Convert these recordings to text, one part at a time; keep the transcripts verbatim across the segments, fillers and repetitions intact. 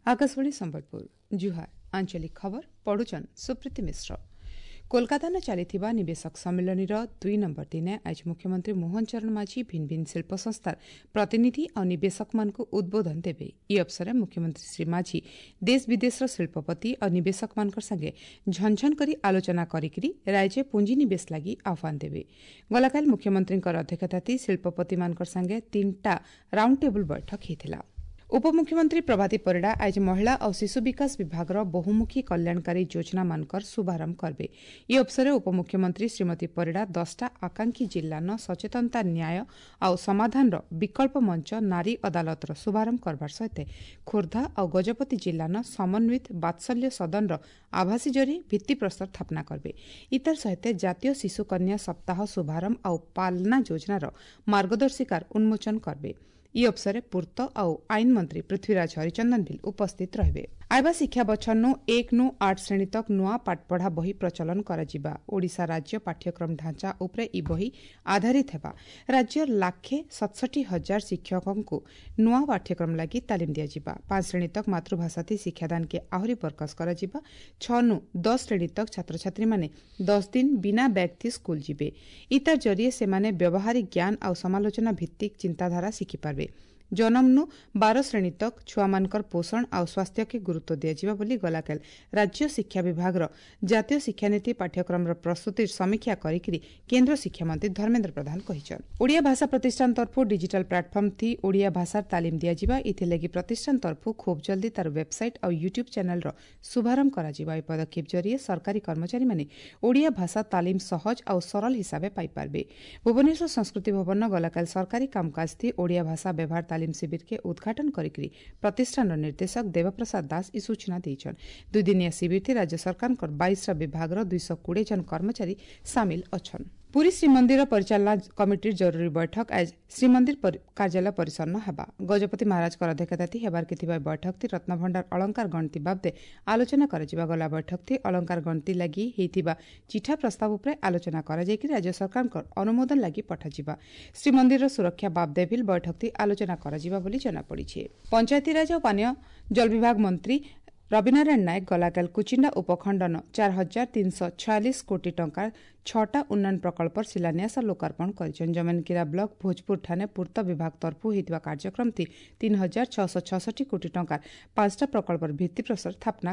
आकाशवाणी संबलपुर जुहार आंचलिक खबर पढ़ुचन सुप्रीति मिश्र। कोलकाता न चली निवेशक सम्मेलन दुई नंबर दिन आज मुख्यमंत्री मोहन चरण माझी भिन्न भिन्न शिल्प संस्थार प्रतिनिधि और निवेशक मान को उद्बोधन देवे। ई अवसर मुख्यमंत्री श्री माझी देश विदेश शिल्पपति और निवेशक मान संगे झनझन करी आलोचना करी राज्य पुंजी निवेश लगी आह्वान देवे। गलाकाल मुख्यमंत्री अध्यक्षता शिल्पपति मान संगे तीन टा राउंड टेबल बैठक होता। उपमुख्यमंत्री प्रभाती परिड़ा आज महिला और शिशु विकास विभाग बहुमुखी कल्याणकारी योजना मानकर शुभारंभ करबे। ई अवसर उपमुख्यमंत्री श्रीमती परिड़ा दसटा आकांक्षी जिला न सचेतनता न्याय और समाधान विकल्प मंच नारी अदालत शुभारंभ करबार सहित खोर्धा और गजपति जिला न समन्वित वात्सल्य सदन आभासी जरी भित्तिप्रस्तर स्थापना करबे। इतर सहित जातीय शिशु कन्या सप्ताह शुभारंभ और पालना योजनार मार्गदर्शिकार उन्मोचन करबे। ई अवसर पूर्त और आईन मंत्री पृथ्वीराज हरिचंदन भी उपस्थित रहिबे। आइबा शिक्षा बछर एक नु आठ श्रेणी तक नुआ पाठपढ़ा बही प्रचलन कराजिबा। ओडिशा राज्य पाठ्यक्रम ढांचा उपरे ई बही आधारित हेबा। राज्य लाखे सतसठी हजार शिक्षकों को नुआ पाठ्यक्रम लगी तालीम दियाजिबा। पांच श्रेणी तक मातृभाषा थी शिक्षादान के आहरी परकस कराजिबा। छ नु दस श्रेणी तक छात्र छात्री माने दस दिन बिना बैग थी स्कूल जिबे। इतर जरिए से माने व्यवहारिक ज्ञान और समालोचना भित्तिक चिंताधारा शिखि पारबे। जन्म नु बारह श्रेणी तक छुआ मानकर पोषण और स्वास्थ्य के गुरुत्व दिया बोली गलाकाल राज्य शिक्षा विभाग जातीय शिक्षा नीति पाठ्यक्रम प्रस्तुति समीक्षा करी केन्द्र शिक्षा मंत्री धर्मेन्द्र प्रधान कहिछन। ओडिया भाषा प्रतिष्ठान तरफु डिजिटल प्लाटफर्म थी ओडिया भाषा तालीम दिया इथिलागि प्रतिष्ठान तरफु खूब जल्दी तार वेबसाइट और यूट्यूब चैनल शुभारंभ करा। पदक्षेप जरिए सरकारी कर्मचारी माने ओडिया भाषा तालीम सहज और सरल हिसाब पाई पारबे। भुवनेश्वर संस्कृति भवन गलाकाल सरकारी कामकाज थी ओडिया भाषा व्यवहार तालीम शिविर के उद्घाटन करी प्रतिष्ठान निर्देशक देवप्रसाद दास ई सूचना देछन। दुई दिनिया शिविर थी राज्य सरकार बाईस विभाग दुई सौ कोड़े जन कर्मचारी सामिल अछन। पुरी श्रीमंदिर परिचालना कमिटी जरूरी बैठक आज श्रीमंदिर पर कार्यालय परिसर न हेबा। गजपति महाराज अध्यक्षता थी हेबार के बैठक थी रत्नभंडार अलंकार गणति बाबदे आलोचना करा। गला बैठक थी अलंकार गणति लगी हेतिबा चिठा प्रस्ताव उपरे आलोचना करा जायकि राज्य सरकार अनुमोदन लगी पठाजिबा। श्रीमंदिर सुरक्षा बाबदे भी बैठक थी आलोचना करा बोली जना पड़ी। पंचायती राज और पानीय जल विभाग मंत्री रविनारायण नायक गलाकाल कुचिंडा उपखंडन चार हजार तीन सौ छयालीस कोटी टंका छटा उन्नयन प्रकल्प शिलान्यास लोकार्पण कर। जमनकीरा ब्लॉक भोजपुर ठाणे पूर्त विभाग तरफु होता कार्यक्रम थी तीन हजार छःश छठी कोटी टंकार पांचटा प्रकल्प भित्तिप्रस्तर स्थापना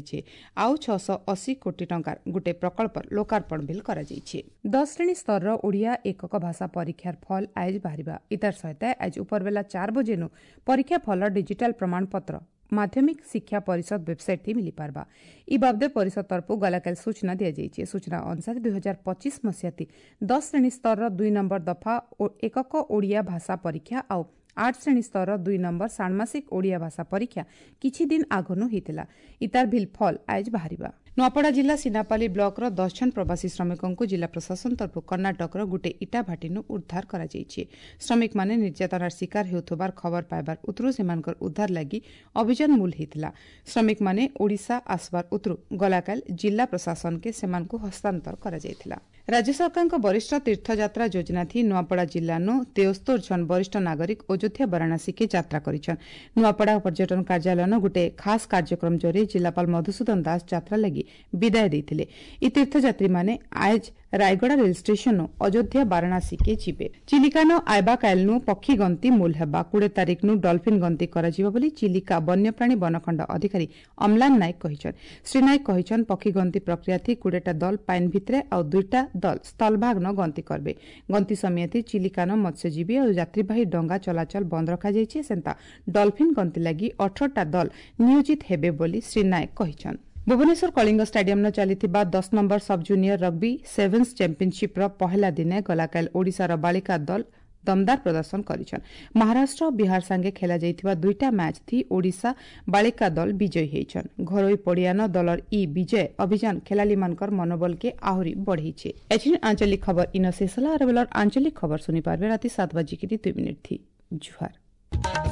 आउ छःश अशी कोटी टंकार गोटे प्रकल्प लोकार्पण बिल कर। दस श्रेणी स्तर ओडिया एकक भाषा परीक्षार फल आज बाहर। इतार सहित आज उपरबेला चार बजे नु परीक्षा फल डिजिटल प्रमाणपत्र माध्यमिक शिक्षा परिषद वेबसाइट थी मिली पारबा। ई बाबदे परिषद तरफु गलाकाल सूचना दिया जाइए। सूचना अनुसार दुई हजार पच्चीस मसीहा थी दस श्रेणी स्तर दुई नंबर दफा एकक ओडिया भाषा परीक्षा और आठ श्रेणी स्तर दुई नंबर षाण्मासिक ओडिया भाषा परीक्षा किछि दिन आगनु हितला। इतार बिल फल आज बाहरिबा। नुआपड़ा जिला सिनापाली ब्लॉक रो दस जन प्रवासी श्रमिकों को जिला प्रशासन तरफ कर्णाटक गोटे इटा भाटी उद्धार करा जायछि। श्रमिक माने निर्यातनार शिकार हेउथबार खबर पाइबार उतरु सेमानकर उद्धार लगी अभियान मूल हितला। श्रमिक माने ओडिशा आसबार उतरु गलाकाल जिला प्रशासन के सेमानकु हस्तांतर करा जायथिला। राज्य सरकार वरिष्ठ तीर्थयात्रा योजना थी नुआपड़ा जिला नु तेस्तोर जन वरिष्ठ नागरिक अयोध्या वाराणसी के यात्रा करिछन। नुआपड़ा पर्यटन कार्यालय न गोटे खास कार्यक्रम जरिए जिलापाल मधुसूदन दास यात्रा लगी विदाय देथिले। ई तीर्थयात्री माने आज रायगड़ा रेल स्टेशन अयोध्या वाराणसी के जीवे। चिलिका न आइबा काल नु पक्षी गंती मूल हेबा। कोड़े तारीख नु डॉल्फिन गंती कराजिबा बोली चिलिका वन्यप्राणी वनखंड अधिकारी अमलान नायक कहिछन। श्री नायक कहिछन पक्षी गंती प्रक्रिया थी कोड़ेटा दल पाइन भितरे और दुईटा दल स्थलभाग न गंती करबे। गंती समय थी चिलिका न मत्स्यजीवी और यात्रीवाही डंगा चलाचल बंद रखा जायछि। सेंता डॉल्फिन गंती लगी अठारह दल नियोजित हेबे बोली श्री नायक कहिछन। भुवनेश्वर कलिंग स्टाडियम न चलिथिबा दस number sub junior rugby sevens championship रो पहला दिने गलाकाल ओडिशार बालिका दल दमदार प्रदर्शन करिछन। महाराष्ट्र और बिहार संगे खेला जाइथिबा दुईटा मैच थी ओडिशा बालिका दल विजयी हेइछन। घरोई पड़ियान दलर ई विजय अभियान खेलाली मानकर मनोबल के आहुरी बढ़ेइछे। एचिन आंचलिक खबर इन शेषला आरबेलर आंचलिक खबर सुनि पारबे राति सात बजे की दुई मिनिट थी। जुहार।